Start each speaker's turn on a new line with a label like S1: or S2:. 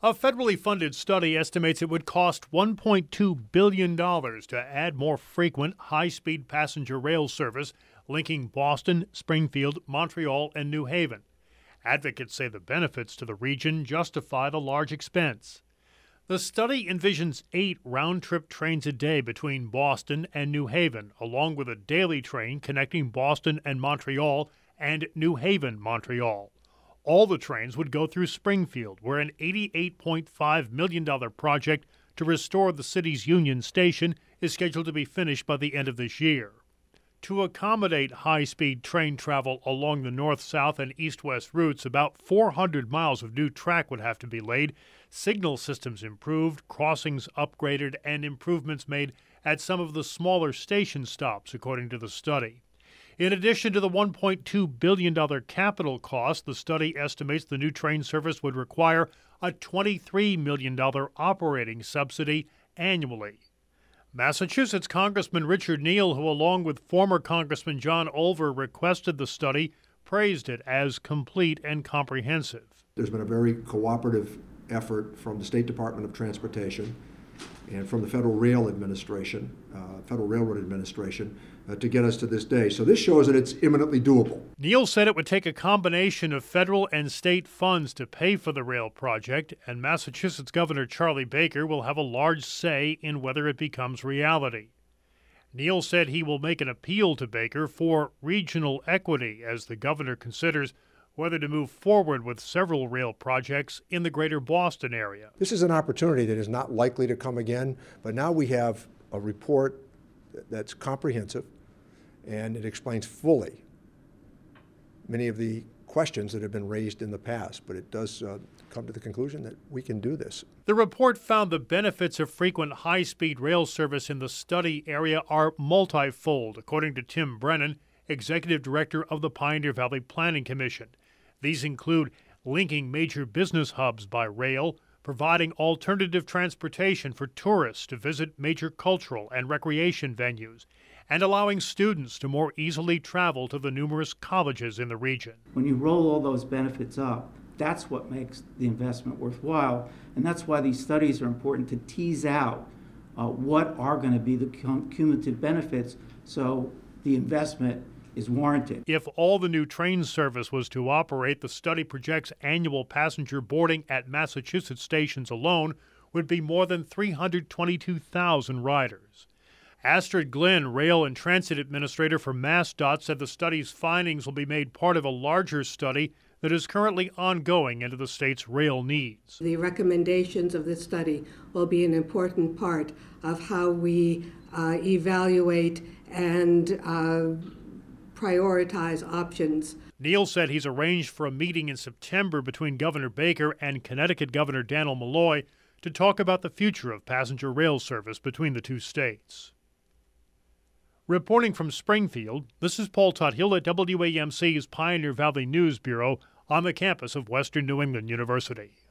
S1: A federally funded study estimates it would cost $1.2 billion to add more frequent, high-speed passenger rail service linking Boston, Springfield, Montreal, and New Haven. Advocates say the benefits to the region justify the large expense. The study envisions 8 round-trip trains a day between Boston and New Haven, along with a daily train connecting Boston and Montreal and New Haven, Montreal. All the trains would go through Springfield, where an $88.5 million project to restore the city's Union Station is scheduled to be finished by the end of this year. To accommodate high-speed train travel along the north-south and east-west routes, about 400 miles of new track would have to be laid, signal systems improved, crossings upgraded, and improvements made at some of the smaller station stops, according to the study. In addition to the $1.2 billion capital cost, the study estimates the new train service would require a $23 million operating subsidy annually. Massachusetts Congressman Richard Neal, who along with former Congressman John Olver requested the study, praised it as complete and comprehensive.
S2: There's been a very cooperative effort from the State Department of Transportation and from the Federal Railroad Administration to get us to this day. So this shows that it's imminently doable.
S1: Neal said it would take a combination of federal and state funds to pay for the rail project, and Massachusetts Governor Charlie Baker will have a large say in whether it becomes reality. Neal said he will make an appeal to Baker for regional equity as the governor considers whether to move forward with several rail projects in the greater Boston area.
S2: This is an opportunity that is not likely to come again, but now we have a report that's comprehensive and it explains fully many of the questions that have been raised in the past, but it does come to the conclusion that we can do this.
S1: The report found the benefits of frequent high-speed rail service in the study area are multifold, according to Tim Brennan, Executive Director of the Pioneer Valley Planning Commission. These include linking major business hubs by rail, providing alternative transportation for tourists to visit major cultural and recreation venues, and allowing students to more easily travel to the numerous colleges in the region.
S3: When you roll all those benefits up, that's what makes the investment worthwhile, and that's why these studies are important to tease out what are going to be the cumulative benefits so the investment is warranted.
S1: If all the new train service was to operate, the study projects annual passenger boarding at Massachusetts stations alone would be more than 322,000 riders. Astrid Glenn, Rail and Transit Administrator for MassDOT, said the study's findings will be made part of a larger study that is currently ongoing into the state's rail needs.
S4: The recommendations of this study will be an important part of how we evaluate and prioritize options.
S1: Neal said he's arranged for a meeting in September between Governor Baker and Connecticut Governor Dannel Malloy to talk about the future of passenger rail service between the two states. Reporting from Springfield, this is Paul Tuthill at WAMC's Pioneer Valley News Bureau on the campus of Western New England University.